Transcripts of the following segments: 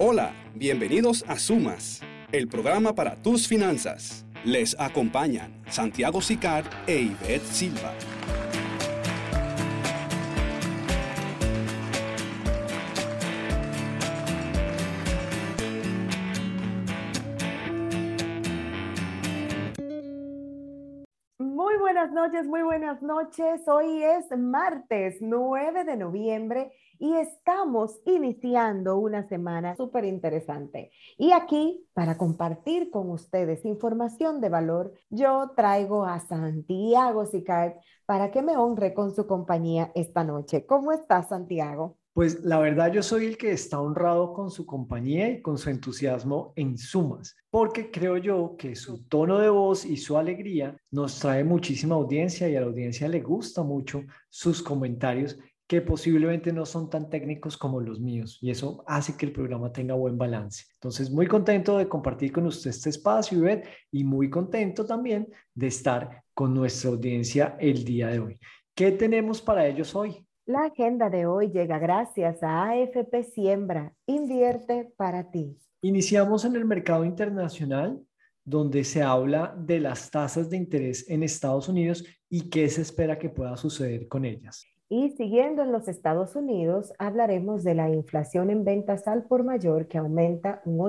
Hola, bienvenidos a Sumas, el programa para tus finanzas. Les acompañan Santiago Sicard e Ivette Silva. Muy buenas noches. Hoy es martes 9 de noviembre y estamos iniciando una semana súper interesante. Y aquí, para compartir con ustedes información de valor, yo traigo a Santiago Sicard para que me honre con su compañía esta noche. ¿Cómo estás, Santiago? Pues la verdad yo soy el que está honrado con su compañía y con su entusiasmo en Sumas, porque creo yo que su tono de voz y su alegría nos trae muchísima audiencia y a la audiencia le gusta mucho sus comentarios que posiblemente no son tan técnicos como los míos y eso hace que el programa tenga buen balance. Entonces muy contento de compartir con usted este espacio, Ivette, y muy contento también de estar con nuestra audiencia el día de hoy. ¿Qué tenemos para ellos hoy? La agenda de hoy llega gracias a AFP Siembra. Invierte para ti. Iniciamos en el mercado internacional, donde se habla de las tasas de interés en Estados Unidos y qué se espera que pueda suceder con ellas. Y siguiendo en los Estados Unidos, hablaremos de la inflación en ventas al por mayor que aumenta un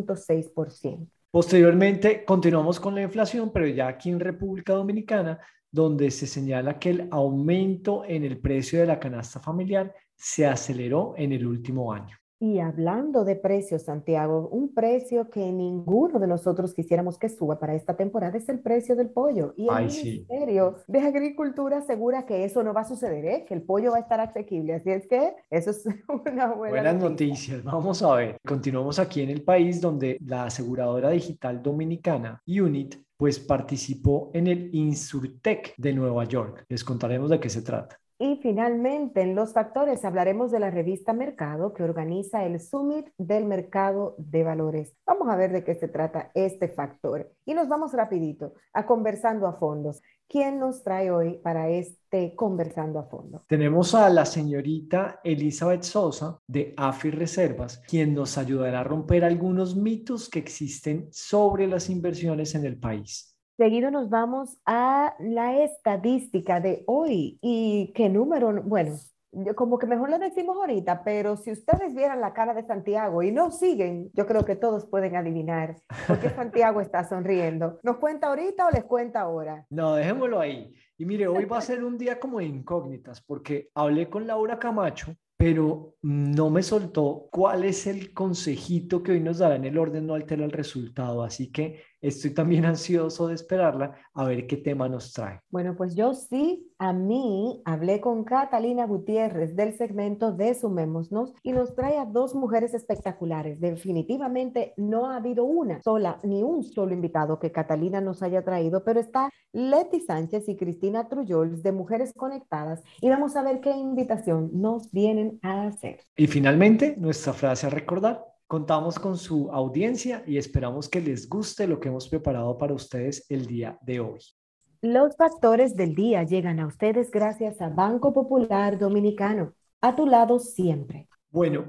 8.6%. Posteriormente, continuamos con la inflación, pero ya aquí en República Dominicana, donde se señala que el aumento en el precio de la canasta familiar se aceleró en el último año. Y hablando de precios, Santiago, un precio que ninguno de nosotros quisiéramos que suba para esta temporada es el precio del pollo. Y el Ay, sí. Ministerio de Agricultura asegura que eso no va a suceder, ¿eh? Que el pollo va a estar asequible. Así es que eso es una buena Buenas noticia. noticias, vamos a ver. Continuamos aquí en el país donde la aseguradora digital dominicana Unit pues participó en el Insurtech de Nueva York. Les contaremos de qué se trata. Y finalmente, en los factores hablaremos de la revista Mercado que organiza el Summit del Mercado de Valores. Vamos a ver de qué se trata este factor. Y nos vamos rapidito a Conversando a Fondos. ¿Quién nos trae hoy para este Conversando a Fondo? Tenemos a la señorita Elizabeth Sosa de AFI Reservas, quien nos ayudará a romper algunos mitos que existen sobre las inversiones en el país. Seguido nos vamos a la estadística de hoy. ¿Y qué número? Bueno, como que mejor lo decimos ahorita, pero si ustedes vieran la cara de Santiago y no siguen, yo creo que todos pueden adivinar por qué Santiago está sonriendo. ¿Nos cuenta ahorita o les cuenta ahora? No, dejémoslo ahí. Y mire, hoy va a ser un día como de incógnitas, porque hablé con Laura Camacho, pero no me soltó cuál es el consejito que hoy nos dará en el orden, no altera el resultado. Así que estoy también ansioso de esperarla a ver qué tema nos trae. Bueno, pues yo sí, a mí hablé con Catalina Gutiérrez del segmento de Sumémonos y nos trae a dos mujeres espectaculares. Definitivamente no ha habido una sola, ni un solo invitado que Catalina nos haya traído, pero está Leti Sánchez y Cristina Trullols de Mujeres Conectadas y vamos a ver qué invitación nos vienen a hacer. Y finalmente, nuestra frase a recordar. Contamos con su audiencia y esperamos que les guste lo que hemos preparado para ustedes el día de hoy. Los factores del día llegan a ustedes gracias a Banco Popular Dominicano. A tu lado siempre. Bueno,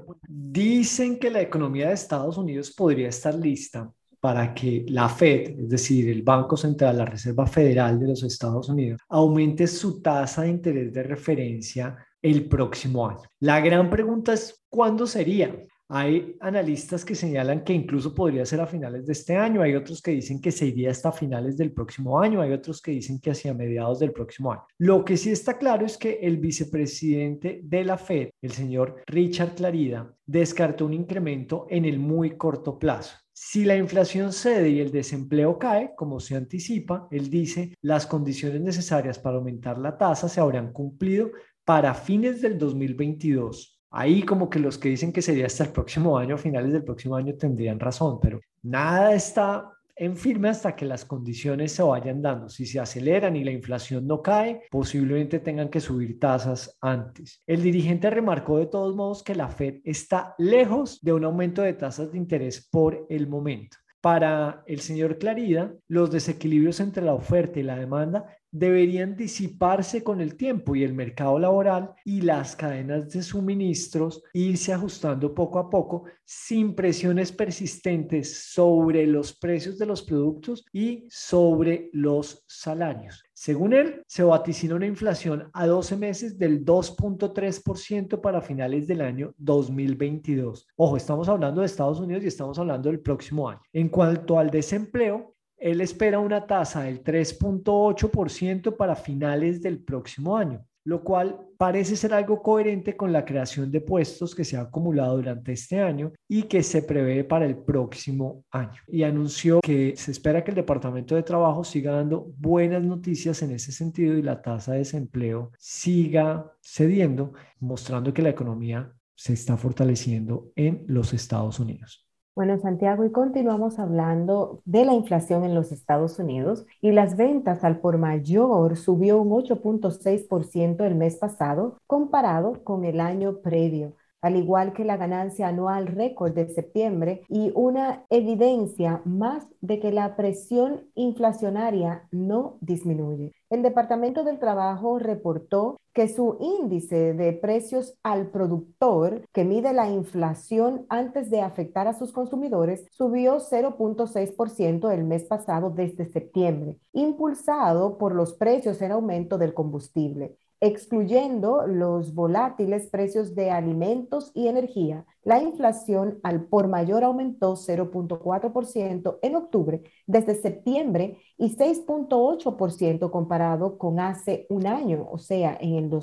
dicen que la economía de Estados Unidos podría estar lista para que la Fed, es decir, el Banco Central, la Reserva Federal de los Estados Unidos, aumente su tasa de interés de referencia el próximo año. La gran pregunta es, ¿cuándo sería? Hay analistas que señalan que incluso podría ser a finales de este año, hay otros que dicen que se iría hasta finales del próximo año, hay otros que dicen que hacia mediados del próximo año. Lo que sí está claro es que el vicepresidente de la Fed, el señor Richard Clarida, descartó un incremento en el muy corto plazo. Si la inflación cede y el desempleo cae, como se anticipa, él dice, las condiciones necesarias para aumentar la tasa se habrán cumplido para fines del 2022. Ahí como que los que dicen que sería hasta el próximo año, a finales del próximo año, tendrían razón, pero nada está en firme hasta que las condiciones se vayan dando. Si se aceleran y la inflación no cae, posiblemente tengan que subir tasas antes. El dirigente remarcó de todos modos que la Fed está lejos de un aumento de tasas de interés por el momento. Para el señor Clarida, los desequilibrios entre la oferta y la demanda deberían disiparse con el tiempo y el mercado laboral y las cadenas de suministros irse ajustando poco a poco sin presiones persistentes sobre los precios de los productos y sobre los salarios. Según él, se vaticina una inflación a 12 meses del 2.3% para finales del año 2022. Ojo, estamos hablando de Estados Unidos y estamos hablando del próximo año. En cuanto al desempleo, él espera una tasa del 3.8% para finales del próximo año, lo cual parece ser algo coherente con la creación de puestos que se ha acumulado durante este año y que se prevé para el próximo año. Y anunció que se espera que el Departamento de Trabajo siga dando buenas noticias en ese sentido y la tasa de desempleo siga cediendo, mostrando que la economía se está fortaleciendo en los Estados Unidos. Bueno, Santiago, y continuamos hablando de la inflación en los Estados Unidos y las ventas al por mayor subió un 8.6% el mes pasado comparado con el año previo, al igual que la ganancia anual récord de septiembre y una evidencia más de que la presión inflacionaria no disminuye. El Departamento del Trabajo reportó que su índice de precios al productor, que mide la inflación antes de afectar a sus consumidores, subió 0.6% el mes pasado desde septiembre, impulsado por los precios en aumento del combustible. Excluyendo los volátiles precios de alimentos y energía, la inflación al por mayor aumentó 0.4% en octubre desde septiembre y 6.8% comparado con hace un año, o sea, en el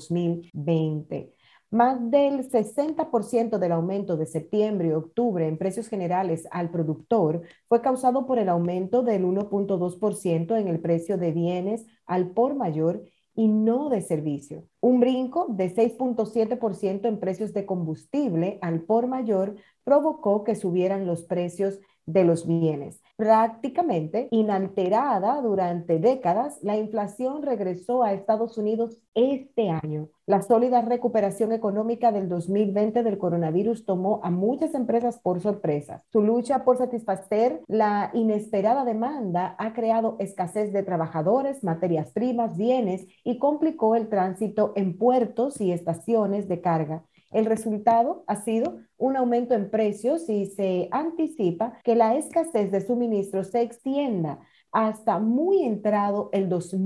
2020. Más del 60% del aumento de septiembre y octubre en precios generales al productor fue causado por el aumento del 1.2% en el precio de bienes al por mayor y no de servicio. Un brinco de 6.7% en precios de combustible al por mayor provocó que subieran los precios de los bienes. Prácticamente inalterada durante décadas, la inflación regresó a Estados Unidos este año. La sólida recuperación económica del 2020 del coronavirus tomó a muchas empresas por sorpresa. Su lucha por satisfacer la inesperada demanda ha creado escasez de trabajadores, materias primas, bienes y complicó el tránsito en puertos y estaciones de carga. El resultado ha sido un aumento en precios y se anticipa que la escasez de suministros se extienda hasta muy entrado el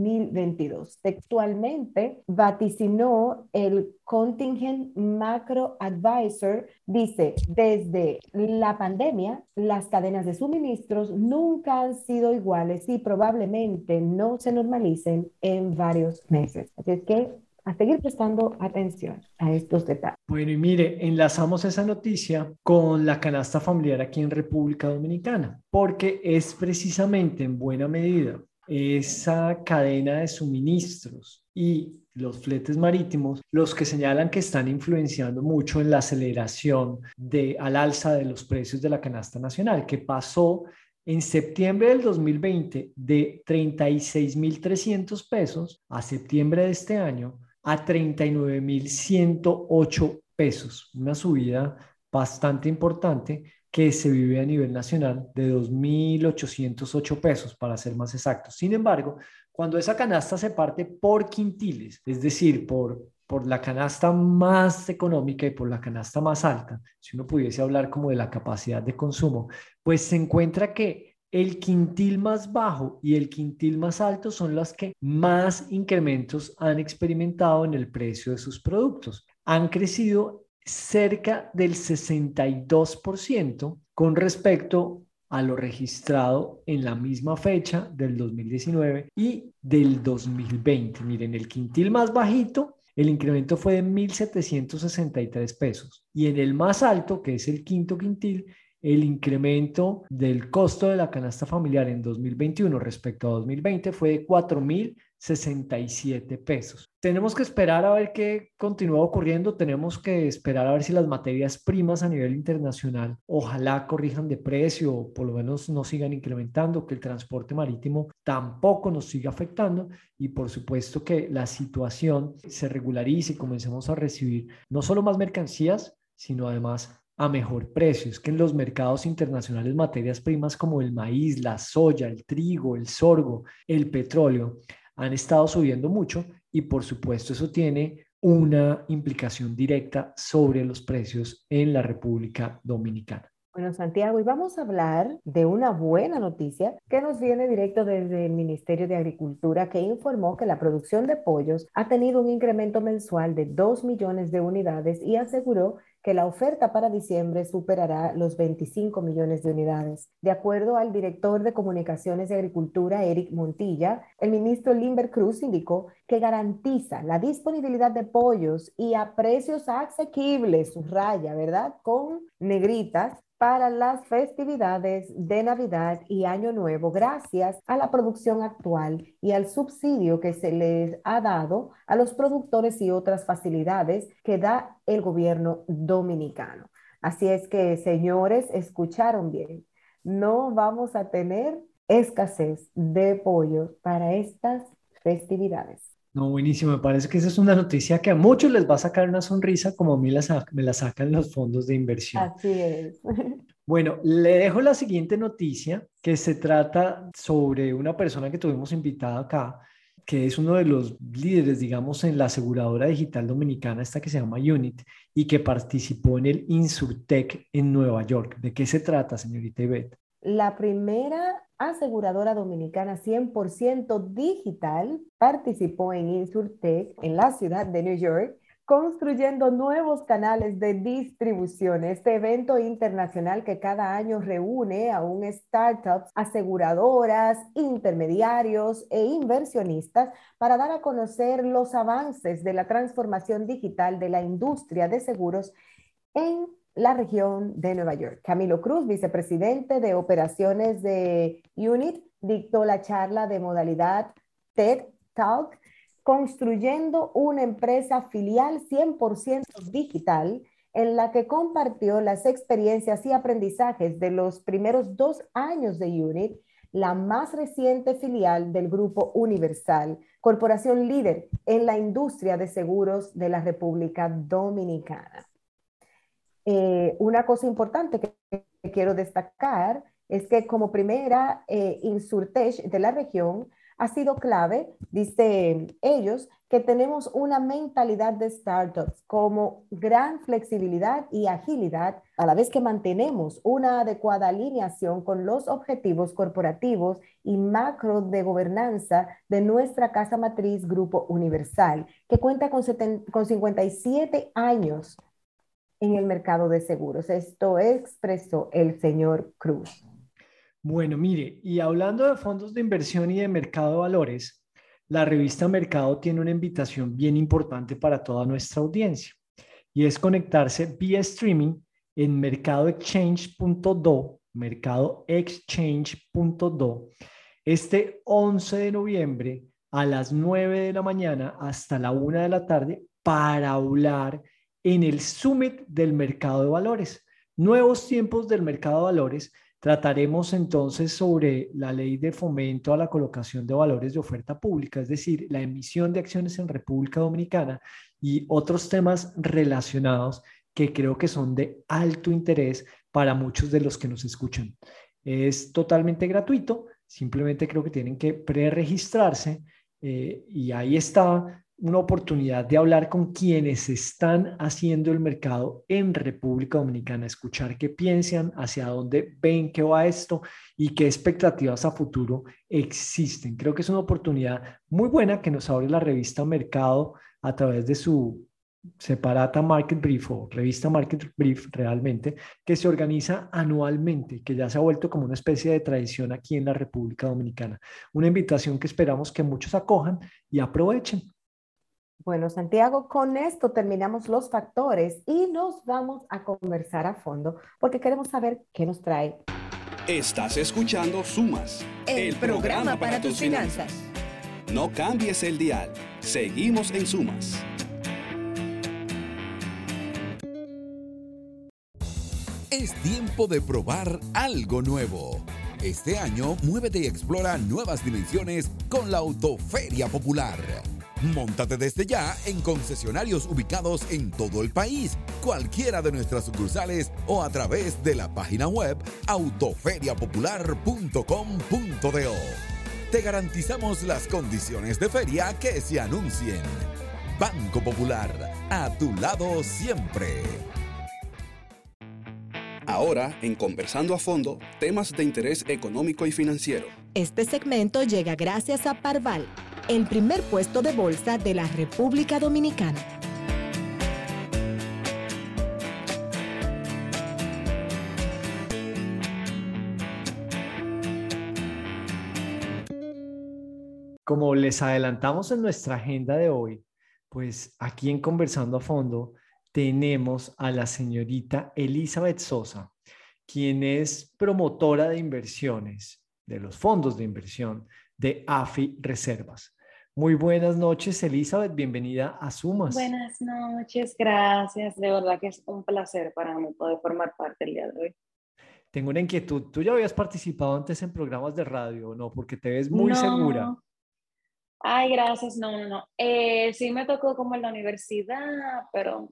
2022. Textualmente vaticinó el Contingent Macro Advisor, dice, desde la pandemia, las cadenas de suministros nunca han sido iguales y probablemente no se normalicen en varios meses. Así es que a seguir prestando atención a estos detalles. Bueno, y mire, enlazamos esa noticia con la canasta familiar aquí en República Dominicana, porque es precisamente en buena medida esa cadena de suministros y los fletes marítimos los que señalan que están influenciando mucho en la aceleración al alza de los precios de la canasta nacional, que pasó en septiembre del 2020 de 36.300 pesos a septiembre de este año a 39.108 pesos, una subida bastante importante que se vive a nivel nacional de 2.808 pesos, para ser más exactos. Sin embargo, cuando esa canasta se parte por quintiles, es decir, por la canasta más económica y por la canasta más alta, si uno pudiese hablar como de la capacidad de consumo, pues se encuentra que el quintil más bajo y el quintil más alto son las que más incrementos han experimentado en el precio de sus productos. Han crecido cerca del 62% con respecto a lo registrado en la misma fecha del 2019 y del 2020. Miren, el quintil más bajito, el incremento fue de 1.763 pesos y en el más alto, que es el quinto quintil, el incremento del costo de la canasta familiar en 2021 respecto a 2020 fue de 4.067 pesos. Tenemos que esperar a ver qué continúa ocurriendo, tenemos que esperar a ver si las materias primas a nivel internacional ojalá corrijan de precio o por lo menos no sigan incrementando, que el transporte marítimo tampoco nos siga afectando y por supuesto que la situación se regularice y comencemos a recibir no solo más mercancías, sino además a mejor precio. Es que en los mercados internacionales materias primas como el maíz, la soya, el trigo, el sorgo, el petróleo han estado subiendo mucho y por supuesto eso tiene una implicación directa sobre los precios en la República Dominicana. Bueno, Santiago, y vamos a hablar de una buena noticia que nos viene directo desde el Ministerio de Agricultura, que informó que la producción de pollos ha tenido un incremento mensual de 2 millones de unidades y aseguró que la oferta para diciembre superará los 25 millones de unidades. De acuerdo al director de Comunicaciones de Agricultura, Eric Montilla, el ministro Limber Cruz indicó que garantiza la disponibilidad de pollos y a precios asequibles, subraya, ¿verdad?, con negritas, para las festividades de Navidad y Año Nuevo, gracias a la producción actual y al subsidio que se les ha dado a los productores y otras facilidades que da el gobierno dominicano. Así es que, señores, escucharon bien, no vamos a tener escasez de pollo para estas festividades. No, buenísimo. Me parece que esa es una noticia que a muchos les va a sacar una sonrisa, como a mí me la sacan los fondos de inversión. Así es. Bueno, le dejo la siguiente noticia, que se trata sobre una persona que tuvimos invitada acá, que es uno de los líderes, digamos, en la aseguradora digital dominicana, esta que se llama Unit, y que participó en el Insurtech en Nueva York. ¿De qué se trata, señorita Ivette? La primera aseguradora dominicana 100% digital participó en Insurtech en la ciudad de New York, construyendo nuevos canales de distribución. Este evento internacional que cada año reúne a startups, aseguradoras, intermediarios e inversionistas para dar a conocer los avances de la transformación digital de la industria de seguros en la región de Nueva York. Camilo Cruz, vicepresidente de operaciones de Unit, dictó la charla de modalidad TED Talk, construyendo una empresa filial 100% digital, en la que compartió las experiencias y aprendizajes de los primeros 2 años de Unit, la más reciente filial del Grupo Universal, corporación líder en la industria de seguros de la República Dominicana. Una cosa importante que quiero destacar es que como primera Insurtech de la región ha sido clave, dice ellos, que tenemos una mentalidad de startups como gran flexibilidad y agilidad, a la vez que mantenemos una adecuada alineación con los objetivos corporativos y macro de gobernanza de nuestra casa matriz Grupo Universal, que cuenta con 57 años en el mercado de seguros. Esto expresó el señor Cruz. Bueno, mire, y hablando de fondos de inversión y de mercado de valores, la revista Mercado tiene una invitación bien importante para toda nuestra audiencia y es conectarse vía streaming en mercadoexchange.do, mercadoexchange.do, este 11 de noviembre a las 9 de la mañana hasta la 1 de la tarde para hablar en el Summit del Mercado de Valores. Nuevos tiempos del mercado de valores. Trataremos entonces sobre la ley de fomento a la colocación de valores de oferta pública, es decir, la emisión de acciones en República Dominicana y otros temas relacionados que creo que son de alto interés para muchos de los que nos escuchan. Es totalmente gratuito, simplemente creo que tienen que preregistrarse y ahí está una oportunidad de hablar con quienes están haciendo el mercado en República Dominicana, escuchar qué piensan, hacia dónde ven que va esto y qué expectativas a futuro existen. Creo que es una oportunidad muy buena que nos abre la revista Mercado a través de su separata Market Brief o revista Market Brief realmente, que se organiza anualmente, que ya se ha vuelto como una especie de tradición aquí en la República Dominicana. Una invitación que esperamos que muchos acojan y aprovechen. Bueno, Santiago, con esto terminamos los factores y nos vamos a conversar a fondo porque queremos saber qué nos trae. Estás escuchando Sumas, el programa para tus finanzas. No cambies el dial. Seguimos en Sumas. Es tiempo de probar algo nuevo. Este año, muévete y explora nuevas dimensiones con la Autoferia Popular. Móntate desde ya en concesionarios ubicados en todo el país, cualquiera de nuestras sucursales o a través de la página web autoferiapopular.com.do. te garantizamos las condiciones de feria que se anuncien. Banco Popular, a tu lado siempre. Ahora, en Conversando a Fondo, temas de interés económico y financiero. Este segmento llega gracias a Parval, el primer puesto de bolsa de la República Dominicana. Como les adelantamos en nuestra agenda de hoy, pues aquí en Conversando a Fondo tenemos a la señorita Elizabeth Sosa, quien es promotora de inversiones, de los fondos de inversión de AFI Reservas. Muy buenas noches, Elizabeth, bienvenida a Sumas. Buenas noches, gracias. De verdad que es un placer para mí poder formar parte el día de hoy. Tengo una inquietud, ¿tú ya habías participado antes en programas de radio o no? Porque te ves muy No. segura. Ay, gracias. No. Sí me tocó como en la universidad, pero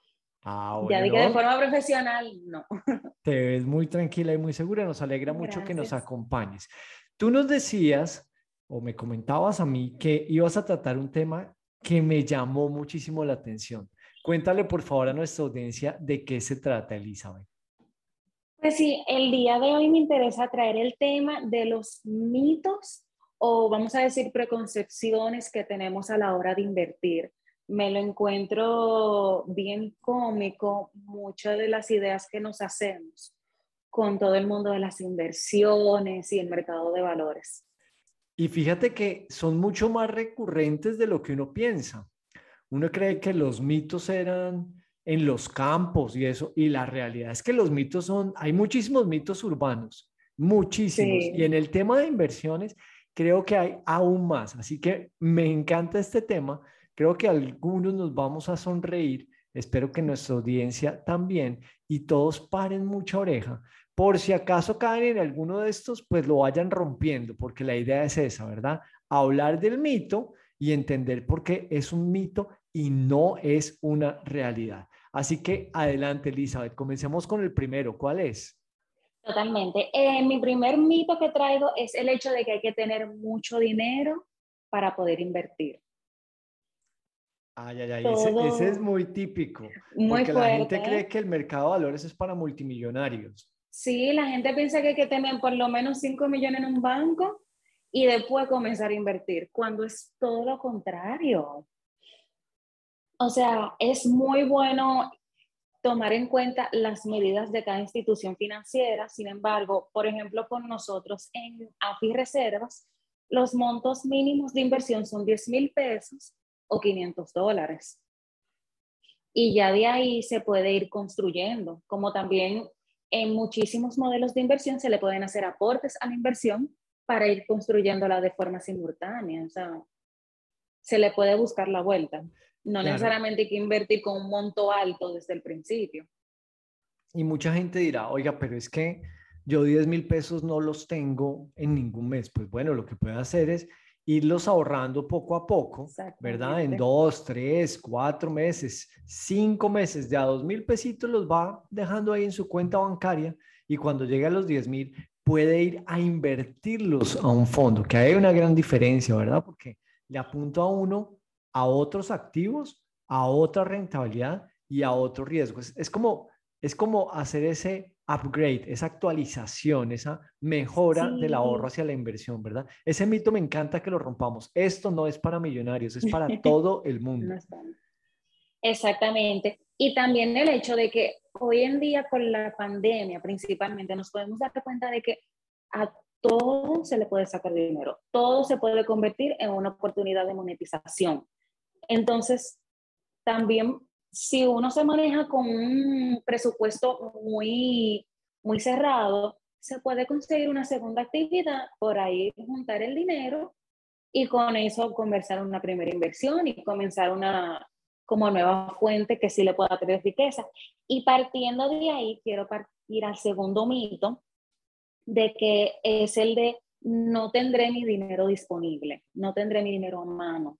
ya vi que de Bueno, forma profesional, no. te ves muy tranquila y muy segura. Nos alegra mucho que nos Gracias. acompañes. Tú nos decías, o me comentabas a mí, que ibas a tratar un tema que me llamó muchísimo la atención. Cuéntale, por favor, a nuestra audiencia de qué se trata, Elizabeth. Pues sí, el día de hoy me interesa traer el tema de los mitos o vamos a decir preconcepciones que tenemos a la hora de invertir. Me lo encuentro bien cómico, muchas de las ideas que nos hacemos con todo el mundo de las inversiones y el mercado de valores. Y fíjate que son mucho más recurrentes de lo que uno piensa. Uno cree que los mitos eran en los campos y eso, y la realidad es que los mitos hay muchísimos mitos urbanos, muchísimos. Sí. Y en el tema de inversiones, creo que hay aún más. Así que me encanta este tema. Creo que algunos nos vamos a sonreír. Espero que nuestra audiencia también y todos paren mucha oreja. Por si acaso caen en alguno de estos, pues lo vayan rompiendo, porque la idea es esa, ¿verdad? Hablar del mito y entender por qué es un mito y no es una realidad. Así que adelante, Elizabeth. Comencemos con el primero. ¿Cuál es? Totalmente. Mi primer mito que traigo es el hecho de que hay que tener mucho dinero para poder invertir. Ay, ese es Todo muy típico, muy porque la fuerte, gente cree ¿eh? que el mercado de valores es para multimillonarios. Sí, la gente piensa que hay que tener por lo menos 5 millones en un banco y después comenzar a invertir, cuando es todo lo contrario. O sea, es muy bueno tomar en cuenta las medidas de cada institución financiera. Sin embargo, por ejemplo, con nosotros en AFI Reservas, los montos mínimos de inversión son 10,000 pesos o $500. Y ya de ahí se puede ir construyendo, como también en muchísimos modelos de inversión se le pueden hacer aportes a la inversión para ir construyéndola de forma simultánea. O sea, se le puede buscar la vuelta. No Claro. necesariamente hay que invertir con un monto alto desde el principio. Y mucha gente dirá, oiga, pero es que yo 10,000 pesos no los tengo en ningún mes. Pues bueno, lo que puede hacer es irlos ahorrando poco a poco, ¿verdad? En Exactamente. 2, 3, 4 meses, 5 meses, de a 2,000 pesitos los va dejando ahí en su cuenta bancaria y cuando llegue a los 10,000 puede ir a invertirlos a un fondo, que hay una gran diferencia, ¿verdad? Porque le apunto a uno a otros activos, a otra rentabilidad y a otro riesgo. Es como hacer ese upgrade, esa actualización, esa mejora del ahorro Sí. hacia la inversión, ¿verdad? Ese mito me encanta que lo rompamos. Esto no es para millonarios, es para todo el mundo. No es tanto. Exactamente. Y también el hecho de que hoy en día con la pandemia principalmente nos podemos dar cuenta de que a todo se le puede sacar dinero, todo se puede convertir en una oportunidad de monetización. Entonces, también si uno se maneja con un presupuesto muy cerrado, se puede conseguir una segunda actividad, por ahí juntar el dinero y con eso conversar una primera inversión y comenzar una como nueva fuente que sí le pueda traer riqueza. Y partiendo de ahí, quiero partir al segundo mito, de que es el de no tendré mi dinero disponible, no tendré mi dinero a mano.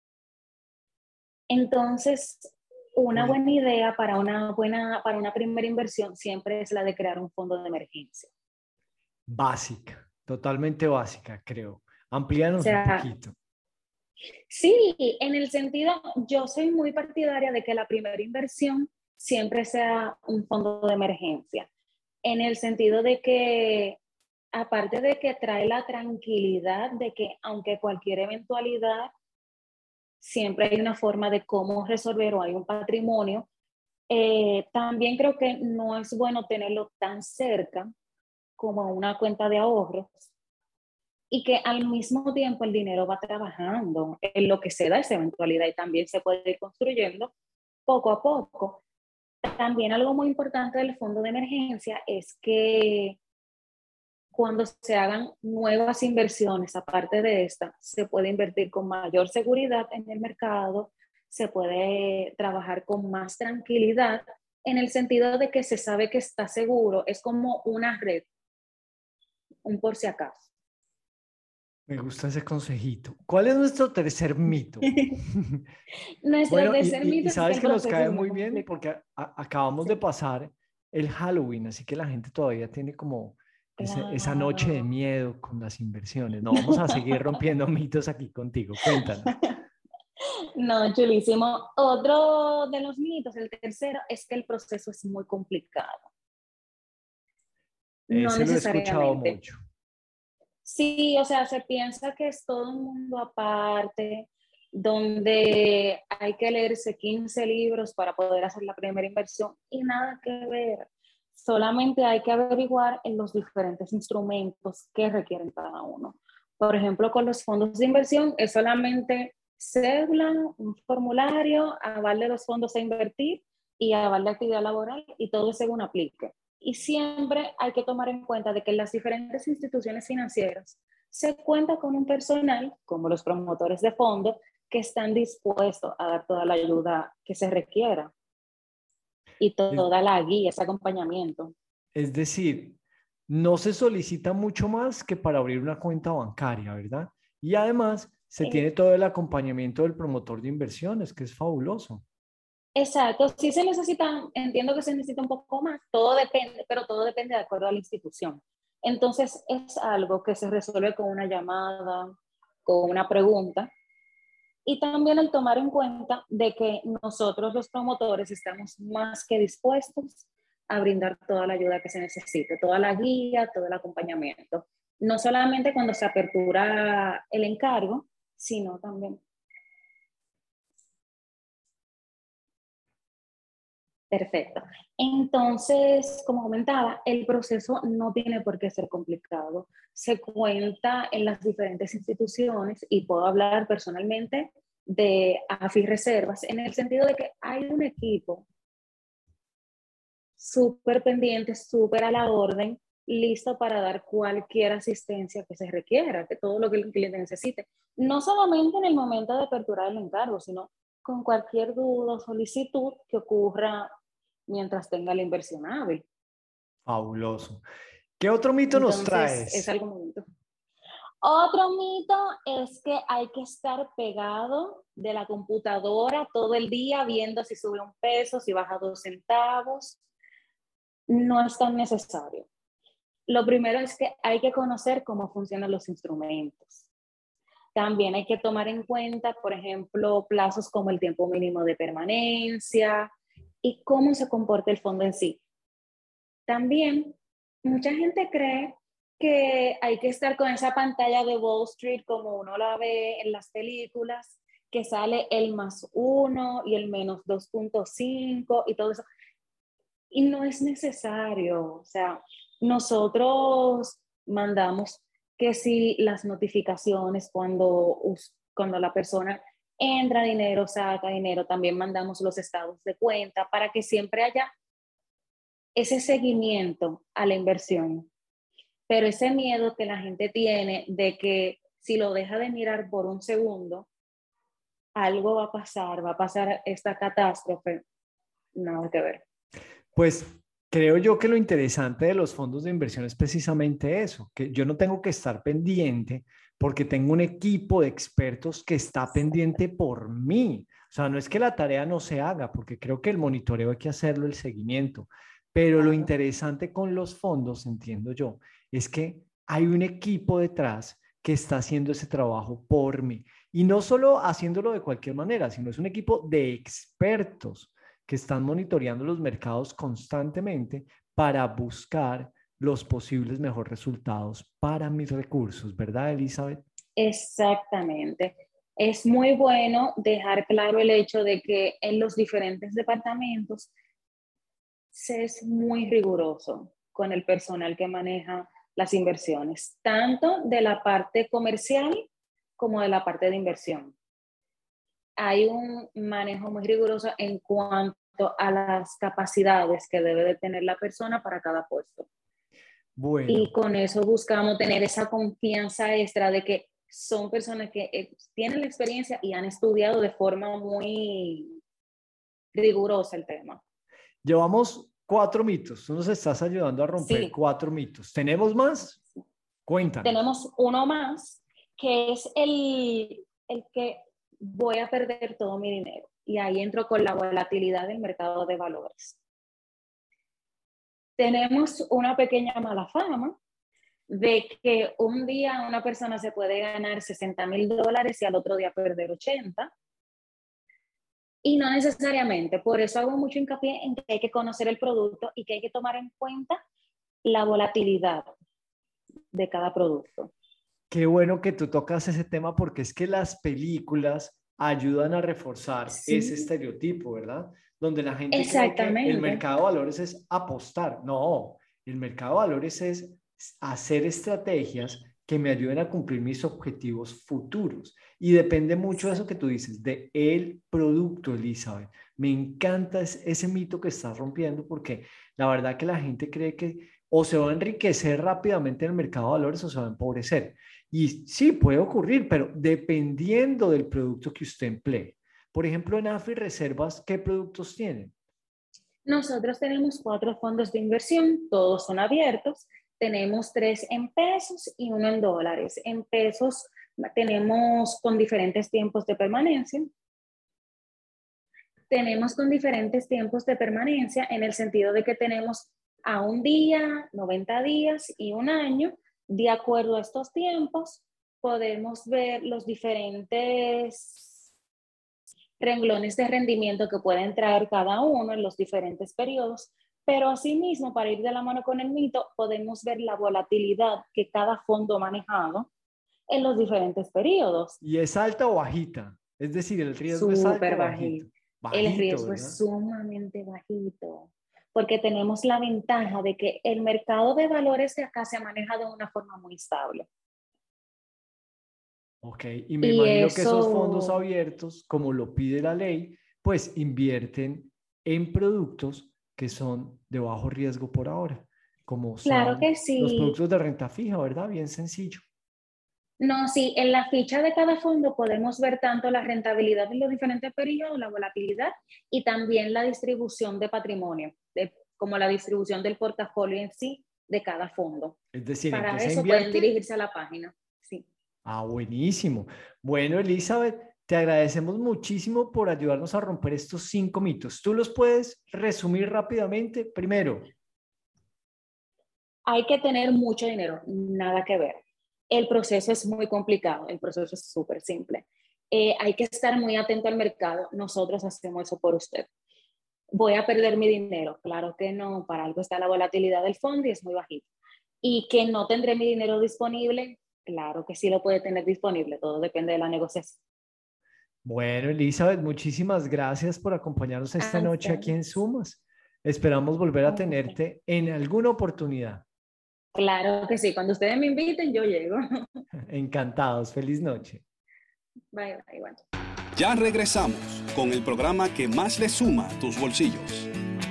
Entonces, una buena idea para una primera inversión siempre es la de crear un fondo de emergencia. Básica, totalmente básica, creo. Amplíanos un sea, poquito. sí, en el sentido, yo soy muy partidaria de que la primera inversión siempre sea un fondo de emergencia, en el sentido de que, aparte de que trae la tranquilidad de que aunque cualquier eventualidad, siempre hay una forma de cómo resolver o hay un patrimonio, también creo que no es bueno tenerlo tan cerca como una cuenta de ahorros y que al mismo tiempo el dinero va trabajando en lo que se da esa eventualidad y también se puede ir construyendo poco a poco. También algo muy importante del fondo de emergencia es que cuando se hagan nuevas inversiones, aparte de esta, se puede invertir con mayor seguridad en el mercado, se puede trabajar con más tranquilidad en el sentido de que se sabe que está seguro, es como una red, un por si acaso. Me gusta ese consejito. ¿Cuál es nuestro tercer mito? Nuestro Bueno, tercer y mito es que sabes el que nos proceso cae es muy muy bien complicado. porque acabamos de Sí, pasar el Halloween, así que la gente todavía tiene como esa noche de claro. miedo con las inversiones. No, vamos a seguir rompiendo mitos aquí contigo. Cuéntanos. No, chulísimo. Otro de los mitos, el tercero, es que el proceso es muy complicado. No Ese lo he escuchado necesariamente. mucho. Sí, o sea, se piensa que es todo un mundo aparte, donde hay que leerse 15 libros para poder hacer la primera inversión y nada que ver. Solamente hay que averiguar en los diferentes instrumentos que requieren cada uno. Por ejemplo, con los fondos de inversión es solamente cédula, un formulario, aval de los fondos a invertir y aval de actividad laboral y todo según aplique. Y siempre hay que tomar en cuenta de que en las diferentes instituciones financieras se cuenta con un personal, como los promotores de fondos, que están dispuestos a dar toda la ayuda que se requiera y Es, toda la guía, ese acompañamiento. es decir, no se solicita mucho más que para abrir una cuenta bancaria, ¿verdad? Y además se Eh, tiene todo el acompañamiento del promotor de inversiones, que es fabuloso. exacto, sí se necesita, entiendo que se necesita un poco más, todo depende, pero todo depende de acuerdo a la institución. Entonces es algo que se resuelve con una llamada, con una pregunta. Y también el tomar en cuenta de que nosotros los promotores estamos más que dispuestos a brindar toda la ayuda que se necesite, toda la guía, todo el acompañamiento. No solamente cuando se apertura el encargo, sino también. Perfecto. Entonces, como comentaba, el proceso no tiene por qué ser complicado. Se cuenta en las diferentes instituciones y puedo hablar personalmente de AFI Reservas en el sentido de que hay un equipo súper pendiente, súper a la orden, listo para dar cualquier asistencia que se requiera, que todo lo que el cliente necesite. No solamente en el momento de aperturar el encargo, sino con cualquier duda o solicitud que ocurra mientras tenga la inversión hábil. Fabuloso. ¿Qué otro mito nos Entonces, es traes? algo muy bonito. Otro mito es que hay que estar pegado de la computadora todo el día viendo si sube un peso, si baja 2 centavos. No es tan necesario. Lo primero es que hay que conocer cómo funcionan los instrumentos. También hay que tomar en cuenta, por ejemplo, plazos como el tiempo mínimo de permanencia y cómo se comporta el fondo en sí. También, mucha gente cree que hay que estar con esa pantalla de Wall Street como uno la ve en las películas, que sale el +1 y el -2.5 y todo eso. Y no es necesario. O sea, nosotros mandamos que si las notificaciones cuando la persona entra dinero, saca dinero, también mandamos los estados de cuenta para que siempre haya ese seguimiento a la inversión. Pero ese miedo que la gente tiene de que si lo deja de mirar por un segundo, algo va a pasar esta catástrofe, nada que ver. Pues creo yo que lo interesante de los fondos de inversión es precisamente eso, que yo no tengo que estar pendiente porque tengo un equipo de expertos que está pendiente por mí. O sea, no es que la tarea no se haga, porque creo que el monitoreo hay que hacerlo, el seguimiento. Pero lo Claro. interesante con los fondos, entiendo yo, es que hay un equipo detrás que está haciendo ese trabajo por mí. Y no solo haciéndolo de cualquier manera, sino es un equipo de expertos que están monitoreando los mercados constantemente para buscar los posibles mejores resultados para mis recursos, ¿verdad, Elizabeth? Exactamente. Es muy bueno dejar claro el hecho de que en los diferentes departamentos se es muy riguroso con el personal que maneja las inversiones, tanto de la parte comercial como de la parte de inversión. Hay un manejo muy riguroso en cuanto a las capacidades que debe de tener la persona para cada puesto. Bueno. Y con eso buscamos tener esa confianza extra de que son personas que tienen la experiencia y han estudiado de forma muy rigurosa el tema. Llevamos 4 mitos. Tú nos estás ayudando a romper 4 mitos. ¿Tenemos más? Cuéntanos. Tenemos uno más, que es el que voy a perder todo mi dinero. Y ahí entro con la volatilidad del mercado de valores. Tenemos una pequeña mala fama de que un día una persona se puede ganar $60,000 y al otro día perder 80. Y no necesariamente. Por eso hago mucho hincapié en que hay que conocer el producto y que hay que tomar en cuenta la volatilidad de cada producto. Qué bueno que tú tocas ese tema porque es que las películas ayudan a reforzar ese estereotipo, ¿verdad? Donde la gente cree que el mercado de valores es apostar. No, el mercado de valores es hacer estrategias que me ayuden a cumplir mis objetivos futuros. Y depende mucho de eso que tú dices, de el producto, Elizabeth. Me encanta ese mito que estás rompiendo porque la verdad que la gente cree que o se va a enriquecer rápidamente en el mercado de valores o se va a empobrecer. Y sí, puede ocurrir, pero dependiendo del producto que usted emplee. Por ejemplo, en AFI Reservas, ¿qué productos tienen? Nosotros tenemos 4 fondos de inversión, todos son abiertos. Tenemos 3 en pesos y 1 en dólares. En pesos tenemos con diferentes tiempos de permanencia. Tenemos con diferentes tiempos de permanencia en el sentido de que tenemos a 1 día, 90 días y 1 año. De acuerdo a estos tiempos, podemos ver los diferentes renglones de rendimiento que pueden traer cada uno en los diferentes periodos. Pero asimismo, para ir de la mano con el mito, podemos ver la volatilidad que cada fondo ha manejado en los diferentes periodos. ¿Y es alta o bajita? Es decir, el riesgo es alto o bajito. El riesgo es sumamente bajito, porque tenemos la ventaja de que el mercado de valores de acá se maneja de una forma muy estable. Ok, y me imagino que esos fondos abiertos, como lo pide la ley, pues invierten en productos que son de bajo riesgo por ahora, como son los productos de renta fija, ¿verdad? Bien sencillo. No, sí, en la ficha de cada fondo podemos ver tanto la rentabilidad en los diferentes periodos, la volatilidad y también la distribución de patrimonio, como la distribución del portafolio en sí de cada fondo. Es decir, para ¿en qué se eso invierte? pueden dirigirse a la página. Sí. Ah, buenísimo. Bueno, Elizabeth, te agradecemos muchísimo por ayudarnos a romper estos 5 mitos. ¿Tú los puedes resumir rápidamente? Primero. Hay que tener mucho dinero, nada que ver. El proceso es muy complicado, el proceso es súper simple. Hay que estar muy atento al mercado. Nosotros hacemos eso por usted. ¿Voy a perder mi dinero? Claro que no, para algo está la volatilidad del fondo y es muy bajita. ¿Y que no tendré mi dinero disponible? Claro que sí lo puede tener disponible, todo depende de la negociación. Bueno, Elizabeth, muchísimas gracias por acompañarnos esta noche aquí en Sumas. Esperamos volver a tenerte en alguna oportunidad. Claro que sí, cuando ustedes me inviten, yo llego. Encantados, feliz noche. Bye, bye, bye. Ya regresamos con el programa que más le suma a tus bolsillos.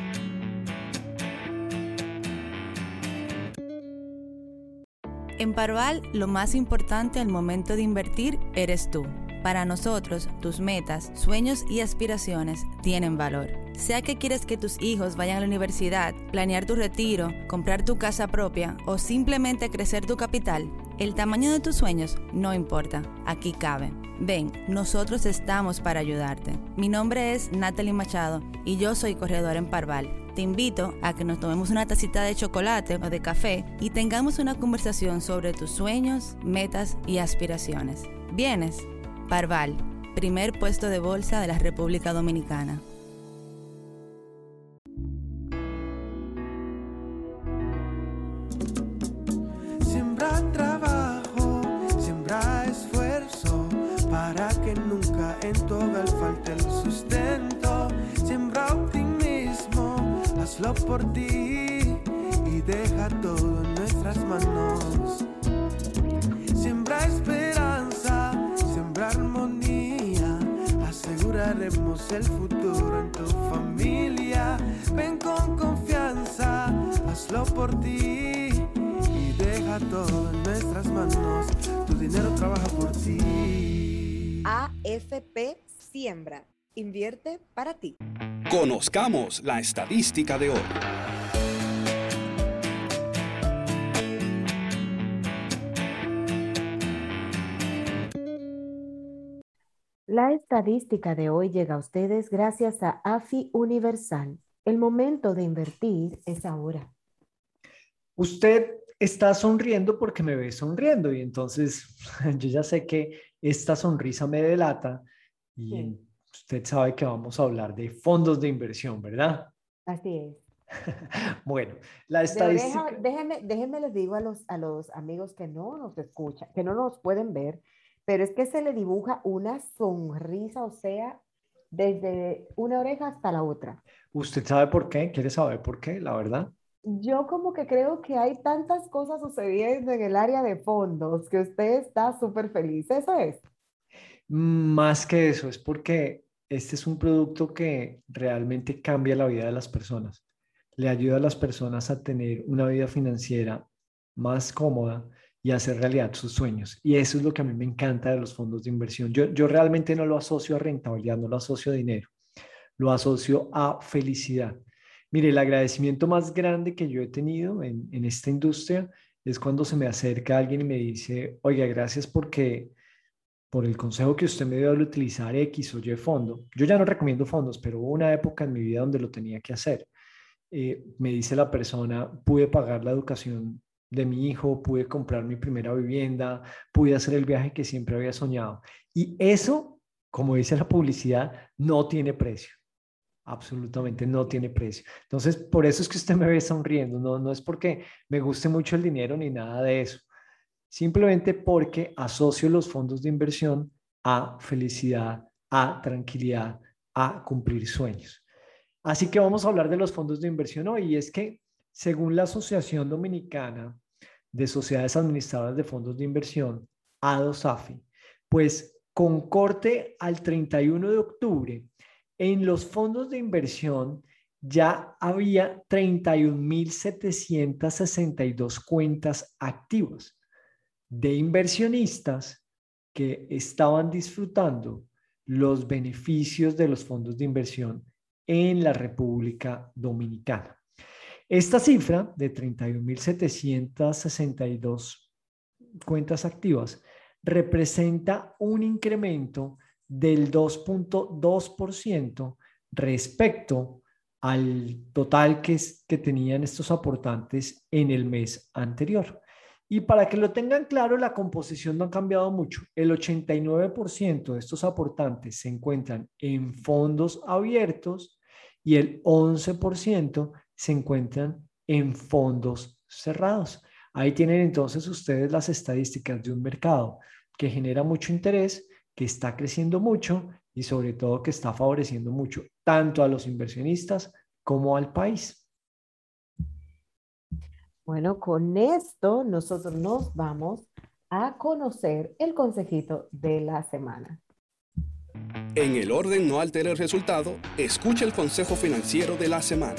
En Parval, lo más importante al momento de invertir eres tú. Para nosotros, tus metas, sueños y aspiraciones tienen valor. Sea que quieres que tus hijos vayan a la universidad, planear tu retiro, comprar tu casa propia o simplemente crecer tu capital, el tamaño de tus sueños no importa, aquí cabe. Ven, nosotros estamos para ayudarte. Mi nombre es Natalie Machado y yo soy corredora en Parval. Te invito a que nos tomemos una tacita de chocolate o de café y tengamos una conversación sobre tus sueños, metas y aspiraciones. ¿Vienes? Parval, primer puesto de bolsa de la República Dominicana. Siembra trabajo, siembra esfuerzo, para que nunca en tu hogar falte el sustento. Siembra optimismo, hazlo por ti y deja todo en nuestras manos. Siembra esperanza, siembra armonía, aseguraremos el futuro en tu familia. Ven con confianza, hazlo por ti y deja todo en nuestras manos. Tu dinero trabaja por ti. AFP Siembra. Invierte para ti. Conozcamos la estadística de hoy. La estadística de hoy llega a ustedes gracias a AFI Universal. El momento de invertir es ahora. Usted está sonriendo porque me ve sonriendo y entonces yo ya sé que esta sonrisa me delata y Sí. usted sabe que vamos a hablar de fondos de inversión, ¿verdad? Así es. Bueno, la De estadística... oreja, déjenme les digo a los amigos que no nos escuchan, que no nos pueden ver, pero es que se le dibuja una sonrisa, o sea, desde una oreja hasta la otra. ¿Usted sabe por qué? ¿Quiere saber por qué? La verdad. Yo como que creo que hay tantas cosas sucediendo en el área de fondos que usted está súper feliz. Eso es. Más que eso, es porque este es un producto que realmente cambia la vida de las personas. Le ayuda a las personas a tener una vida financiera más cómoda y hacer realidad sus sueños. Y eso es lo que a mí me encanta de los fondos de inversión. Yo realmente no lo asocio a rentabilidad, no lo asocio a dinero, lo asocio a felicidad. Mire, el agradecimiento más grande que yo he tenido en esta industria es cuando se me acerca alguien y me dice, oiga, gracias porque por el consejo que usted me dio de utilizar X o Y fondo. Yo ya no recomiendo fondos, pero hubo una época en mi vida donde lo tenía que hacer. Me dice la persona, pude pagar la educación de mi hijo, pude comprar mi primera vivienda, pude hacer el viaje que siempre había soñado. Y eso, como dice la publicidad, no tiene precio. Absolutamente no tiene precio. Entonces, por eso es que usted me ve sonriendo. No es porque me guste mucho el dinero ni nada de eso. Simplemente porque asocio los fondos de inversión a felicidad, a tranquilidad, a cumplir sueños. Así que vamos a hablar de los fondos de inversión hoy. Y es que, según la Asociación Dominicana de Sociedades Administradoras de Fondos de Inversión, ADOSAFI, pues con corte al 31 de octubre, en los fondos de inversión ya había 31.762 cuentas activas de inversionistas que estaban disfrutando los beneficios de los fondos de inversión en la República Dominicana. Esta cifra de 31.762 cuentas activas representa un incremento del 2.2% respecto al total que tenían estos aportantes en el mes anterior. Y para que lo tengan claro, la composición no ha cambiado mucho. El 89% de estos aportantes se encuentran en fondos abiertos y el 11% se encuentran en fondos cerrados. Ahí tienen entonces ustedes las estadísticas de un mercado que genera mucho interés, que está creciendo mucho y sobre todo que está favoreciendo mucho tanto a los inversionistas como al país. Bueno, con esto nosotros nos vamos a conocer el consejito de la semana. En el orden no altere el resultado, escucha el consejo financiero de la semana.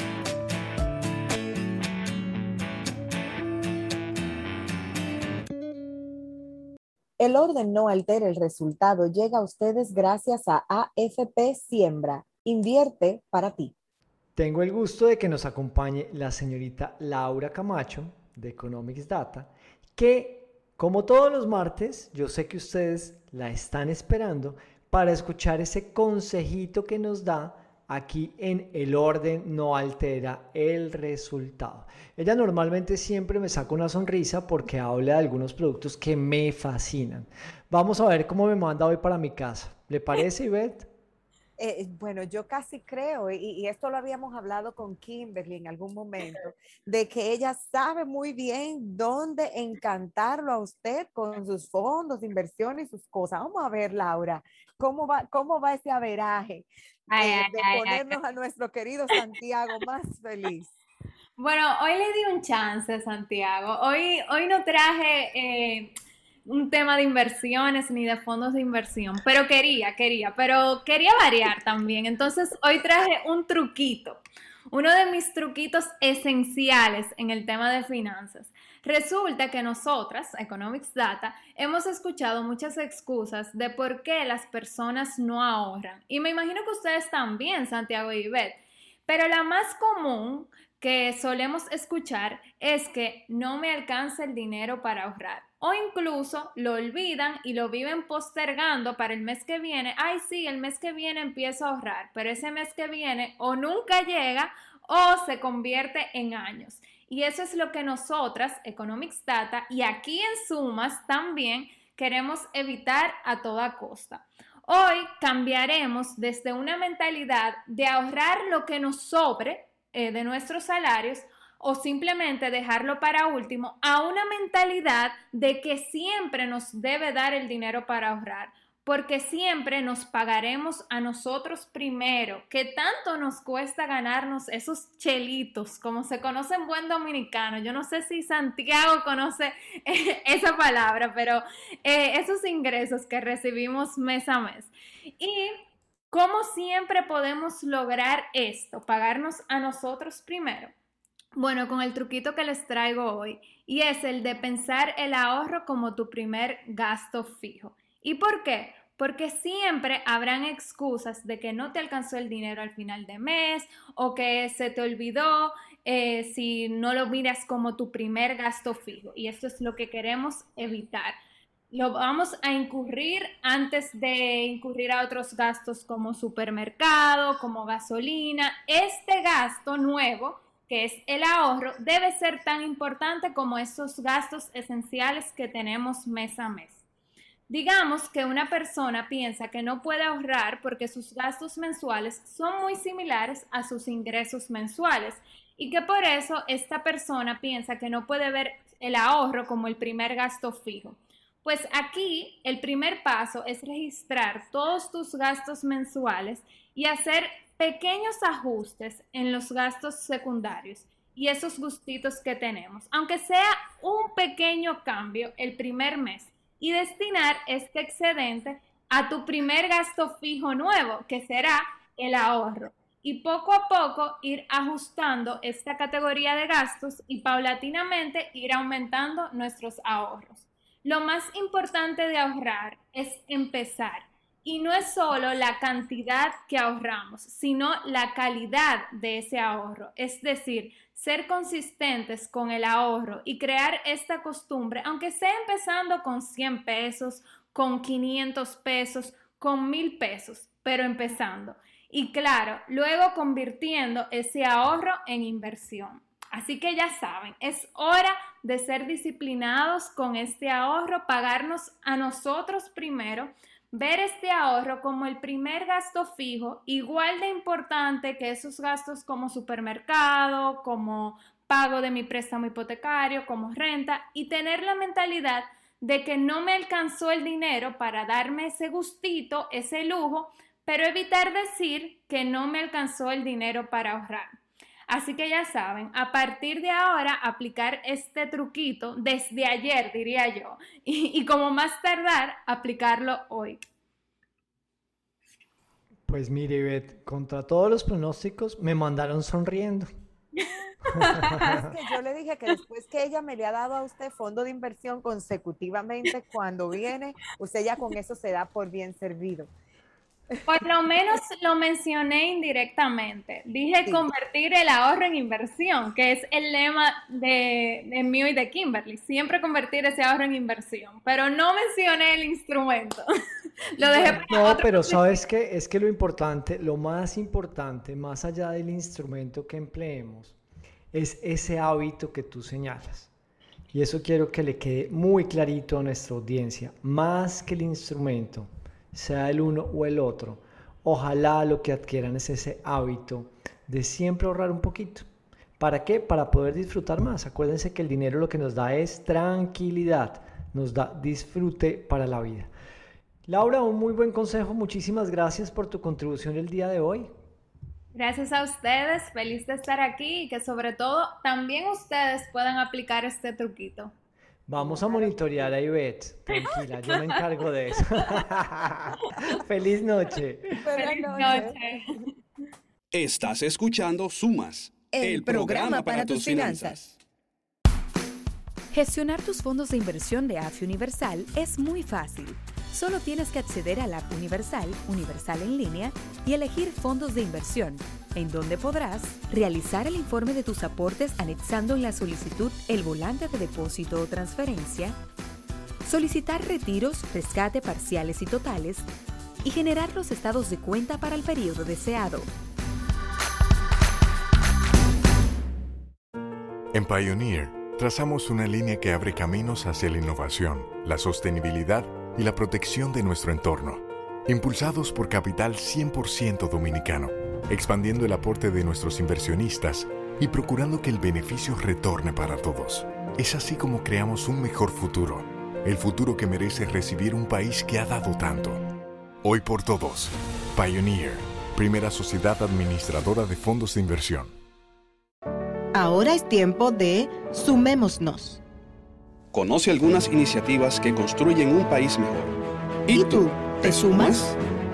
El orden no altera el resultado. Llega a ustedes gracias a AFP Siembra. Invierte para ti. Tengo el gusto de que nos acompañe la señorita Laura Camacho de Economics Data, que como todos los martes, yo sé que ustedes la están esperando para escuchar ese consejito que nos da Aquí en el orden no altera el resultado. Ella normalmente siempre me saca una sonrisa porque habla de algunos productos que me fascinan. Vamos a ver cómo me manda hoy para mi casa. ¿Le parece, Ivette? Bueno, yo casi creo, y esto lo habíamos hablado con Kimberly en algún momento, de que ella sabe muy bien dónde encantarlo a usted con sus fondos, inversiones y sus cosas. Vamos a ver, Laura, cómo va ese averaje de ponernos a nuestro querido Santiago más feliz. Bueno, hoy le di un chance a Santiago. Hoy no traje un tema de inversiones ni de fondos de inversión, pero quería variar también. Entonces, hoy traje un truquito, uno de mis truquitos esenciales en el tema de finanzas. Resulta que nosotras, Economics Data, hemos escuchado muchas excusas de por qué las personas no ahorran. Y me imagino que ustedes también, Santiago y Ivette. Pero la más común que solemos escuchar es que no me alcanza el dinero para ahorrar. O incluso lo olvidan y lo viven postergando para el mes que viene. Ay, sí, el mes que viene empiezo a ahorrar, pero ese mes que viene o nunca llega o se convierte en años. Y eso es lo que nosotras, Economics Data, y aquí en Sumas también queremos evitar a toda costa. Hoy cambiaremos desde una mentalidad de ahorrar lo que nos sobre de nuestros salarios o simplemente dejarlo para último a una mentalidad de que siempre nos debe dar el dinero para ahorrar, porque siempre nos pagaremos a nosotros primero, que tanto nos cuesta ganarnos esos chelitos, como se conoce en buen dominicano. Yo no sé si Santiago conoce esa palabra, pero esos ingresos que recibimos mes a mes. Y ¿cómo siempre podemos lograr esto? Pagarnos a nosotros primero. Bueno, con el truquito que les traigo hoy, y es el de pensar el ahorro como tu primer gasto fijo. ¿Y por qué? Porque siempre habrán excusas de que no te alcanzó el dinero al final de mes o que se te olvidó si no lo miras como tu primer gasto fijo. Y esto es lo que queremos evitar. Lo vamos a incurrir antes de incurrir a otros gastos como supermercado, como gasolina. Este gasto nuevo, que es el ahorro, debe ser tan importante como esos gastos esenciales que tenemos mes a mes. Digamos que una persona piensa que no puede ahorrar porque sus gastos mensuales son muy similares a sus ingresos mensuales y que por eso esta persona piensa que no puede ver el ahorro como el primer gasto fijo. Pues aquí el primer paso es registrar todos tus gastos mensuales y hacer pequeños ajustes en los gastos secundarios y esos gustitos que tenemos, aunque sea un pequeño cambio el primer mes, y destinar este excedente a tu primer gasto fijo nuevo, que será el ahorro. Y poco a poco ir ajustando esta categoría de gastos y paulatinamente ir aumentando nuestros ahorros. Lo más importante de ahorrar es empezar. Y no es solo la cantidad que ahorramos, sino la calidad de ese ahorro. Es decir, ser consistentes con el ahorro y crear esta costumbre, aunque sea empezando con 100 pesos, con 500 pesos, con 1000 pesos, pero empezando. Y claro, luego convirtiendo ese ahorro en inversión. Así que ya saben, es hora de ser disciplinados con este ahorro, pagarnos a nosotros primero, ver este ahorro como el primer gasto fijo, igual de importante que esos gastos como supermercado, como pago de mi préstamo hipotecario, como renta, y tener la mentalidad de que no me alcanzó el dinero para darme ese gustito, ese lujo, pero evitar decir que no me alcanzó el dinero para ahorrar. Así que ya saben, a partir de ahora aplicar este truquito desde ayer, diría yo, y como más tardar, aplicarlo hoy. Pues mire, Ivette, contra todos los pronósticos me mandaron sonriendo. Es que yo le dije que después que ella me le ha dado a usted fondo de inversión consecutivamente, cuando viene, usted ya con eso se da por bien servido. Por lo menos lo mencioné indirectamente. Dije Sí. convertir el ahorro en inversión, que es el lema de mío y de Kimberly. Siempre convertir ese ahorro en inversión, pero no mencioné el instrumento. Lo dejé para No, otro. pero sabes que es que lo importante, lo más importante, más allá del instrumento que empleemos, es ese hábito que tú señalas. Y eso quiero que le quede muy clarito a nuestra audiencia. Más que el instrumento, sea el uno o el otro, ojalá lo que adquieran es ese hábito de siempre ahorrar un poquito. ¿Para qué? Para poder disfrutar más. Acuérdense que el dinero lo que nos da es tranquilidad, nos da disfrute para la vida. Laura, un muy buen consejo. Muchísimas gracias por tu contribución el día de hoy. Gracias a ustedes, feliz de estar aquí y que sobre todo también ustedes puedan aplicar este truquito. Vamos a monitorear a Ivette. Tranquila, yo me encargo de eso. Feliz noche. Feliz noche. Estás escuchando Sumas, el programa para tus finanzas. Gestionar tus fondos de inversión de AFI Universal es muy fácil. Solo tienes que acceder a la app Universal, Universal en línea, y elegir fondos de inversión, en donde podrás realizar el informe de tus aportes anexando en la solicitud el volante de depósito o transferencia, solicitar retiros, rescate parciales y totales, y generar los estados de cuenta para el periodo deseado. En Pioneer, trazamos una línea que abre caminos hacia la innovación, la sostenibilidad y la protección de nuestro entorno, impulsados por capital 100% dominicano, expandiendo el aporte de nuestros inversionistas y procurando que el beneficio retorne para todos. Es así como creamos un mejor futuro, el futuro que merece recibir un país que ha dado tanto. Hoy por todos, Pioneer, primera sociedad administradora de fondos de inversión. Ahora es tiempo de Sumémonos. Conoce algunas iniciativas que construyen un país mejor. ¿Y tú, te sumas?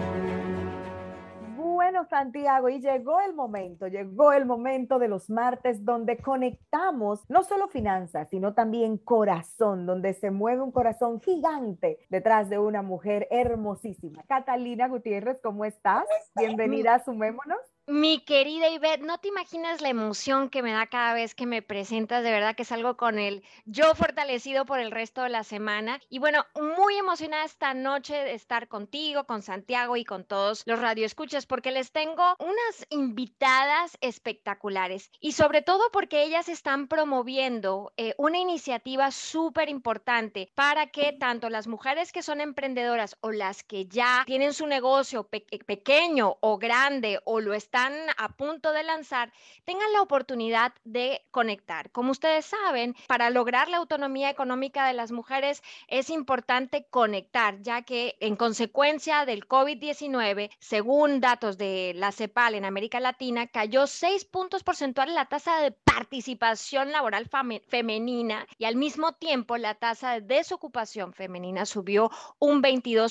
Bueno, Santiago, y llegó el momento de los martes donde conectamos no solo finanzas, sino también corazón, donde se mueve un corazón gigante detrás de una mujer hermosísima. Catalina Gutiérrez, ¿cómo estás? Bienvenida a Sumémonos. Mi querida Ivette, no te imaginas la emoción que me da cada vez que me presentas, de verdad que salgo con el yo fortalecido por el resto de la semana. Y bueno, muy emocionada esta noche de estar contigo, con Santiago y con todos los radioescuchas, porque les tengo unas invitadas espectaculares y sobre todo porque ellas están promoviendo una iniciativa súper importante para que tanto las mujeres que son emprendedoras o las que ya tienen su negocio pequeño o grande o lo están a punto de lanzar, tengan la oportunidad de conectar. Como ustedes saben, para lograr la autonomía económica de las mujeres es importante conectar, ya que en consecuencia del COVID-19, según datos de la CEPAL en América Latina, cayó 6 puntos porcentuales la tasa de participación laboral femenina y al mismo tiempo la tasa de desocupación femenina subió un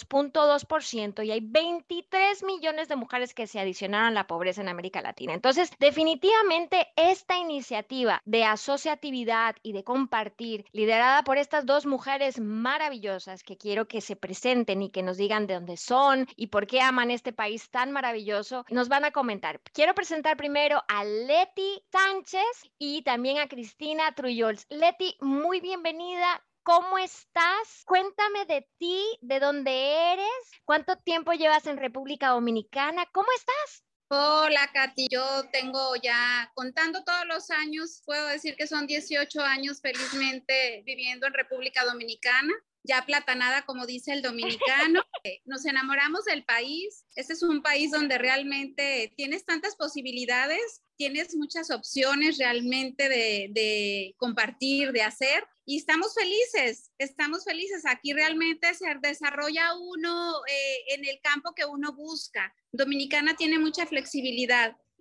22.2% y hay 23 millones de mujeres que se adicionaron a la pobreza en América Latina. Entonces, definitivamente esta iniciativa de asociatividad y de compartir, liderada por estas dos mujeres maravillosas que quiero que se presenten y que nos digan de dónde son y por qué aman este país tan maravilloso, nos van a comentar. Quiero presentar primero a Leti Sánchez y también a Cristina Trullols. Leti, muy bienvenida. ¿Cómo estás? Cuéntame de ti, de dónde eres, cuánto tiempo llevas en República Dominicana, ¿cómo estás? Hola, Katy. Yo tengo ya, contando todos los años, puedo decir que son 18 años felizmente viviendo en República Dominicana, ya platanada, como dice el dominicano. Nos enamoramos del país. Este es un país donde realmente tienes tantas posibilidades, tienes muchas opciones realmente de compartir, de hacer. Y estamos felices. Aquí realmente se desarrolla uno en el campo que uno busca. Dominicana tiene mucha flexibilidad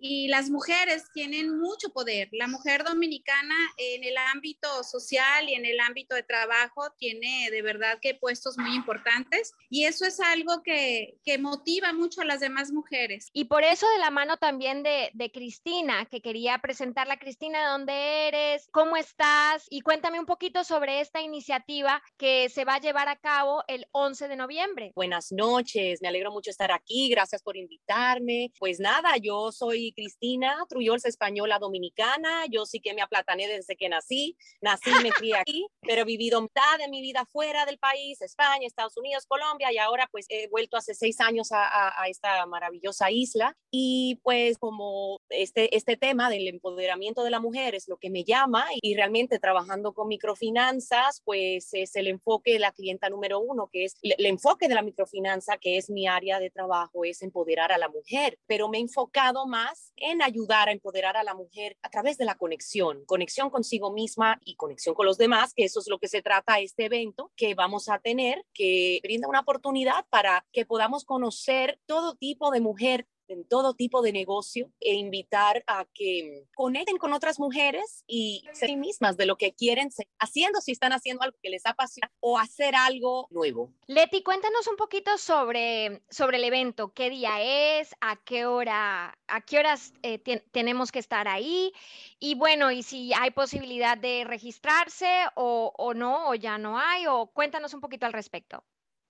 y las mujeres tienen mucho poder. La mujer dominicana en el ámbito social y en el ámbito de trabajo tiene de verdad que puestos muy importantes y eso es algo que motiva mucho a las demás mujeres. Y por eso de la mano también de Cristina, que quería presentarla. Cristina, ¿de dónde eres? ¿Cómo estás? Y cuéntame un poquito sobre esta iniciativa que se va a llevar a cabo el 11 de noviembre. Buenas noches, me alegro mucho estar aquí, gracias por invitarme. Pues nada, yo soy Cristina Trullols, española dominicana, yo sí que me aplatané desde que nací y me crié aquí, pero he vivido mitad de mi vida fuera del país, España, Estados Unidos, Colombia, y ahora pues he vuelto hace 6 años a esta maravillosa isla, y pues como este tema del empoderamiento de la mujer es lo que me llama, y realmente trabajando con microfinanzas, pues es el enfoque de la clienta número 1, que es el enfoque de la microfinanza, que es mi área de trabajo, es empoderar a la mujer, pero me he enfocado más en ayudar a empoderar a la mujer a través de la conexión consigo misma y conexión con los demás, que eso es lo que se trata este evento que vamos a tener, que brinda una oportunidad para que podamos conocer todo tipo de mujer en todo tipo de negocio e invitar a que conecten con otras mujeres y ser mismas de lo que quieren ser haciendo, si están haciendo algo que les apasiona o hacer algo nuevo. Leti, cuéntanos un poquito sobre el evento. ¿Qué día es? ¿A qué horas tenemos que estar ahí? Y bueno, y si hay posibilidad de registrarse o no, o ya no hay, o cuéntanos un poquito al respecto.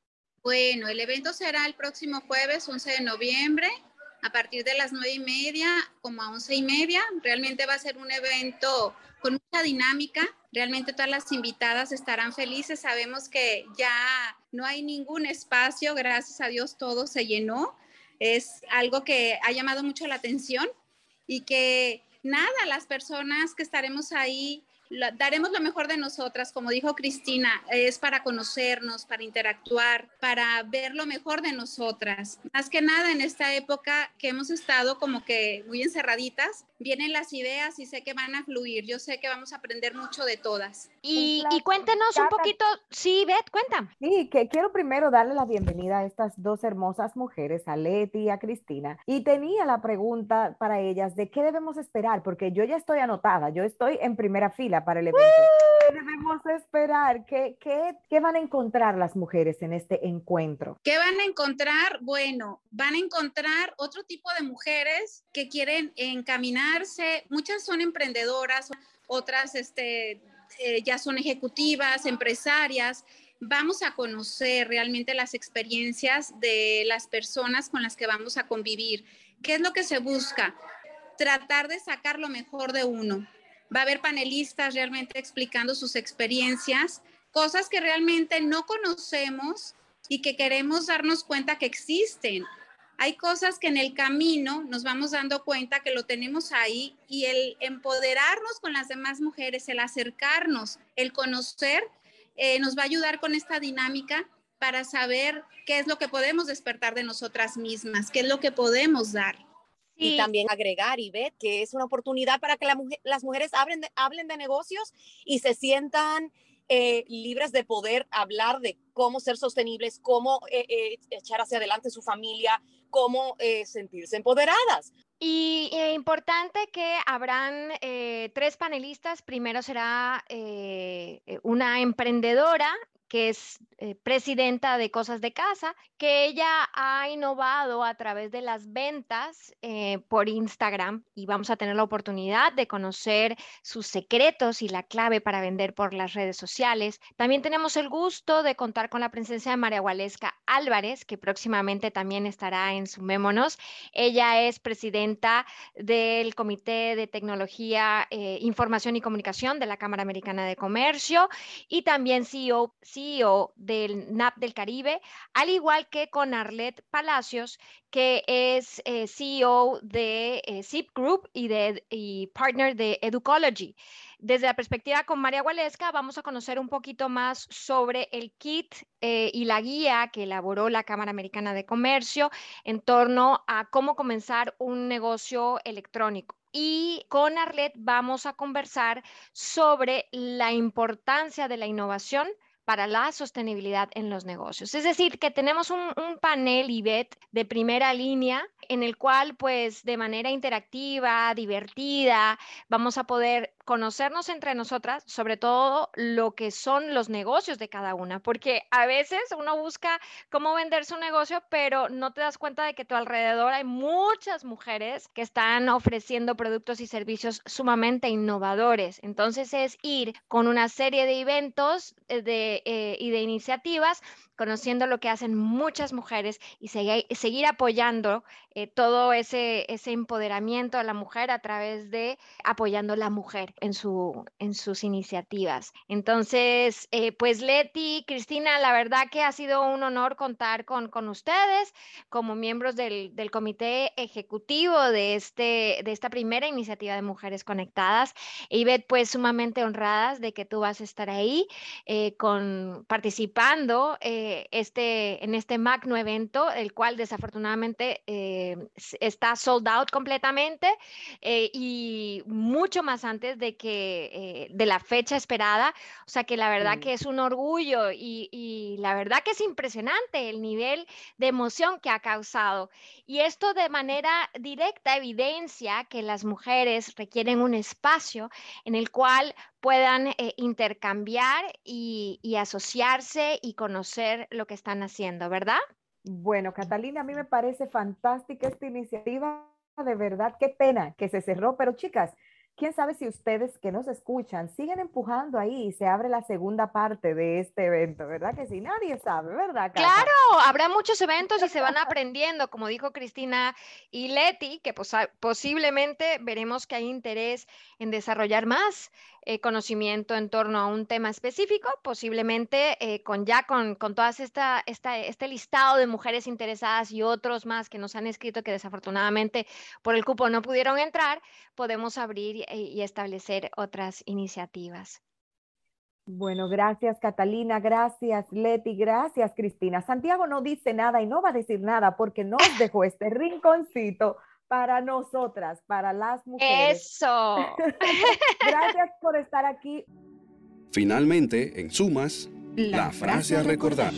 Bueno, el evento será el próximo jueves 11 de noviembre. A partir de las 9:30, como a 11:30, realmente va a ser un evento con mucha dinámica. Realmente todas las invitadas estarán felices. Sabemos que ya no hay ningún espacio, gracias a Dios todo se llenó. Es algo que ha llamado mucho la atención y que nada, las personas que estaremos ahí daremos lo mejor de nosotras, como dijo Cristina, es para conocernos, para interactuar, para ver lo mejor de nosotras. Más que nada en esta época que hemos estado como que muy encerraditas, vienen las ideas y sé que van a fluir. Yo sé que vamos a aprender mucho de todas. Y cuéntenos un poquito, sí, Beth, cuéntame. Sí, que quiero primero darle la bienvenida a estas dos hermosas mujeres, a Leti y a Cristina. Y tenía la pregunta para ellas de qué debemos esperar, porque yo ya estoy anotada, yo estoy en primera fila para el evento. ¿Qué debemos esperar? ¿Qué van a encontrar las mujeres en este encuentro? ¿Qué van a encontrar? Bueno, van a encontrar otro tipo de mujeres que quieren encaminarse. Muchas son emprendedoras, otras ya son ejecutivas, empresarias. Vamos a conocer realmente las experiencias de las personas con las que vamos a convivir. ¿Qué es lo que se busca? Tratar de sacar lo mejor de uno. Va a haber panelistas realmente explicando sus experiencias, cosas que realmente no conocemos y que queremos darnos cuenta que existen. Hay cosas que en el camino nos vamos dando cuenta que lo tenemos ahí, y el empoderarnos con las demás mujeres, el acercarnos, el conocer, nos va a ayudar con esta dinámica para saber qué es lo que podemos despertar de nosotras mismas, qué es lo que podemos dar. Y también agregar, Ivette, que es una oportunidad para que las mujeres hablen de negocios y se sientan libres de poder hablar de cómo ser sostenibles, cómo echar hacia adelante su familia, cómo sentirse empoderadas. Y importante que habrán 3 panelistas. Primero será una emprendedora que es presidenta de Cosas de Casa, que ella ha innovado a través de las ventas por Instagram, y vamos a tener la oportunidad de conocer sus secretos y la clave para vender por las redes sociales. También tenemos el gusto de contar con la presencia de María Waleska Álvarez, que próximamente también estará en Sumémonos. Ella es presidenta del Comité de Tecnología, Información y Comunicación de la Cámara Americana de Comercio, y también CEO del NAP del Caribe, al igual que con Arlette Palacios, que es CEO de Zip Group y partner de Educology. Desde la perspectiva con María Waleska, vamos a conocer un poquito más sobre el kit y la guía que elaboró la Cámara Americana de Comercio en torno a cómo comenzar un negocio electrónico. Y con Arlette vamos a conversar sobre la importancia de la innovación para la sostenibilidad en los negocios. Es decir, que tenemos un panel, Ivette, de primera línea en el cual, pues, de manera interactiva, divertida, vamos a poder conocernos entre nosotras, sobre todo lo que son los negocios de cada una, porque a veces uno busca cómo vender su negocio, pero no te das cuenta de que a tu alrededor hay muchas mujeres que están ofreciendo productos y servicios sumamente innovadores. Entonces es ir con una serie de eventos y de iniciativas, conociendo lo que hacen muchas mujeres y seguir apoyando todo ese empoderamiento de la mujer a través de apoyando a la mujer en sus iniciativas. Entonces, pues Leti, Cristina, la verdad que ha sido un honor contar con ustedes como miembros del comité ejecutivo de esta primera iniciativa de Mujeres Conectadas. Ivette, pues sumamente honradas de que tú vas a estar ahí participando en este magno evento, el cual desafortunadamente está sold out completamente y mucho más antes de la fecha esperada. O sea que la verdad que es un orgullo y la verdad que es impresionante el nivel de emoción que ha causado. Y esto de manera directa evidencia que las mujeres requieren un espacio en el cual puedan intercambiar y asociarse y conocer lo que están haciendo, ¿verdad? Bueno, Catalina, a mí me parece fantástica esta iniciativa. De verdad, qué pena que se cerró, pero chicas, quién sabe si ustedes que nos escuchan siguen empujando ahí y se abre la segunda parte de este evento, ¿verdad? Que sí, nadie sabe, ¿verdad, Cata? Claro, habrá muchos eventos y se van aprendiendo, como dijo Cristina y Leti, que posiblemente veremos que hay interés en desarrollar más conocimiento en torno a un tema específico, posiblemente con todas este listado de mujeres interesadas y otros más que nos han escrito que desafortunadamente por el cupo no pudieron entrar, podemos abrir y establecer otras iniciativas. Bueno, gracias Catalina, gracias Leti, gracias Cristina. Santiago no dice nada y no va a decir nada porque nos dejó este rinconcito para nosotras, para las mujeres. ¡Eso! Gracias por estar aquí. Finalmente, en sumas, la frase a recordar.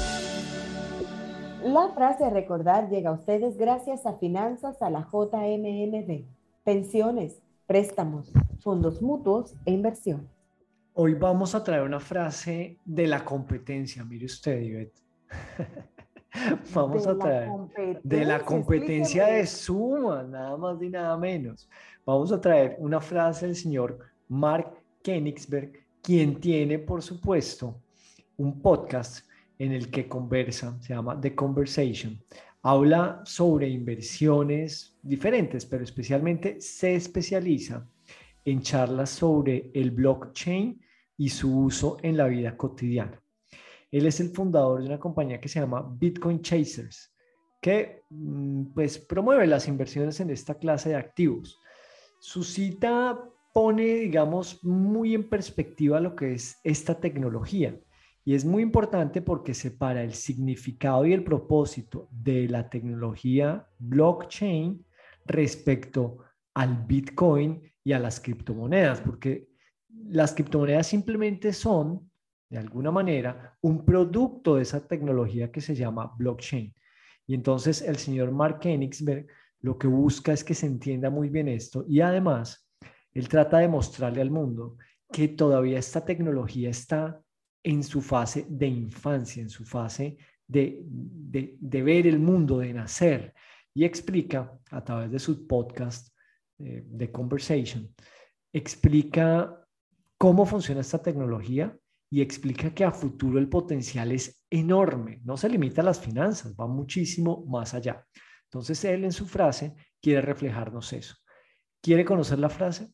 La frase a recordar llega a ustedes gracias a Finanzas a la JMND, pensiones, préstamos, fondos mutuos e inversión. Hoy vamos a traer una frase de la competencia. Mire usted, Ivette. Vamos a traer de la competencia de Suma, nada más ni nada menos. Vamos a traer una frase del señor Mark Koenigsberg, quien tiene, por supuesto, un podcast en el que conversa, se llama The Conversation. Habla sobre inversiones diferentes, pero especialmente se especializa en charlas sobre el blockchain y su uso en la vida cotidiana. Él es el fundador de una compañía que se llama Bitcoin Chasers, que pues promueve las inversiones en esta clase de activos. Su cita pone, digamos, muy en perspectiva lo que es esta tecnología. Y es muy importante porque separa el significado y el propósito de la tecnología blockchain respecto al Bitcoin y a las criptomonedas, porque las criptomonedas simplemente son, de alguna manera, un producto de esa tecnología que se llama blockchain. Y entonces el señor Mark Koenigsberg lo que busca es que se entienda muy bien esto y además él trata de mostrarle al mundo que todavía esta tecnología está en su fase de infancia, en su fase de ver el mundo, de nacer, y explica a través de su podcast The Conversation, explica cómo funciona esta tecnología y explica que a futuro el potencial es enorme, no se limita a las finanzas, va muchísimo más allá. Entonces él en su frase quiere reflejarnos eso. ¿Quiere conocer la frase?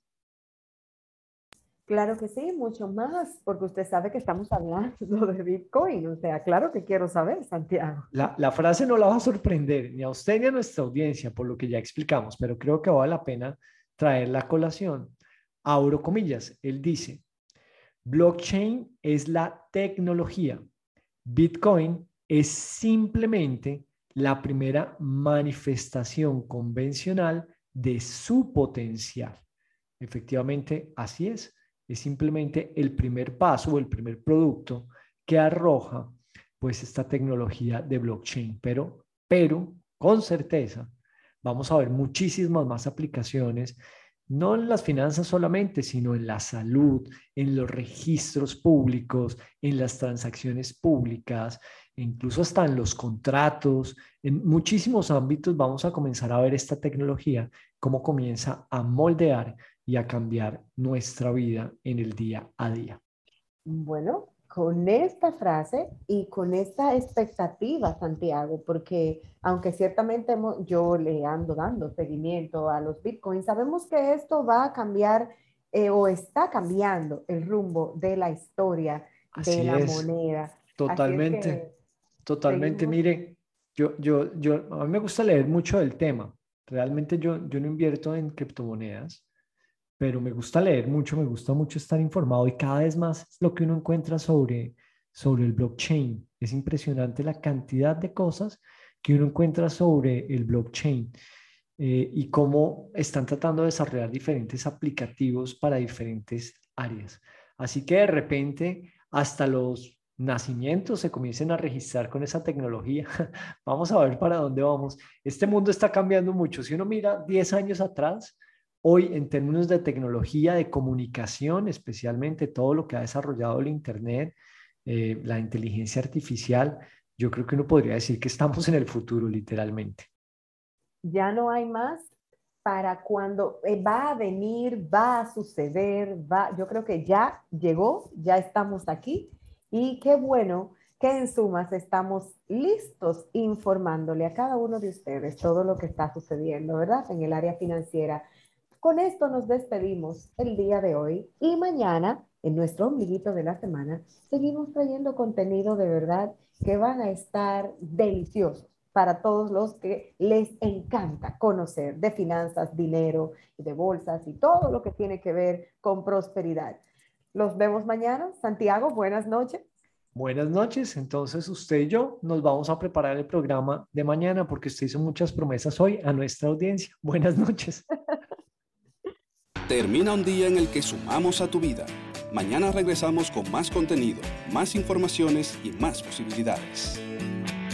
Claro que sí, mucho más, porque usted sabe que estamos hablando de Bitcoin, o sea, claro que quiero saber, Santiago. La frase no la va a sorprender ni a usted ni a nuestra audiencia, por lo que ya explicamos, pero creo que vale la pena traerla a colación. Abro comillas, él dice, blockchain es la tecnología, Bitcoin es simplemente la primera manifestación convencional de su potencial. Efectivamente, así es simplemente el primer paso o el primer producto que arroja pues esta tecnología de blockchain, pero con certeza vamos a ver muchísimas más aplicaciones, no en las finanzas solamente, sino en la salud, en los registros públicos, en las transacciones públicas, incluso hasta en los contratos. En muchísimos ámbitos vamos a comenzar a ver esta tecnología, cómo comienza a moldear y a cambiar nuestra vida en el día a día. Bueno, con esta frase y con esta expectativa, Santiago, porque aunque ciertamente yo le ando dando seguimiento a los bitcoins, sabemos que esto va a cambiar o está cambiando el rumbo de la historia de la moneda. Totalmente, totalmente. seguimos. Mire, a mí me gusta leer mucho del tema. Realmente yo no invierto en criptomonedas, pero me gusta leer mucho, me gusta mucho estar informado y cada vez más lo que uno encuentra sobre el blockchain. Es impresionante la cantidad de cosas que uno encuentra sobre el blockchain y cómo están tratando de desarrollar diferentes aplicativos para diferentes áreas. Así que de repente hasta los nacimientos se comiencen a registrar con esa tecnología. Vamos a ver para dónde vamos. Este mundo está cambiando mucho. Si uno mira 10 años atrás, hoy, en términos de tecnología, de comunicación, especialmente todo lo que ha desarrollado el Internet, la inteligencia artificial, yo creo que uno podría decir que estamos en el futuro, literalmente. Ya no hay más para cuando va a venir, va a suceder, yo creo que ya llegó, ya estamos aquí y qué bueno que en Sumas estamos listos informándole a cada uno de ustedes todo lo que está sucediendo, ¿verdad? En el área financiera. Con esto nos despedimos el día de hoy y mañana, en nuestro ombliguito de la semana, seguimos trayendo contenido de verdad que van a estar deliciosos para todos los que les encanta conocer de finanzas, dinero, de bolsas y todo lo que tiene que ver con prosperidad. Los vemos mañana. Santiago, buenas noches. Buenas noches. Entonces usted y yo nos vamos a preparar el programa de mañana porque usted hizo muchas promesas hoy a nuestra audiencia. Buenas noches. Termina un día en el que sumamos a tu vida. Mañana regresamos con más contenido, más informaciones y más posibilidades.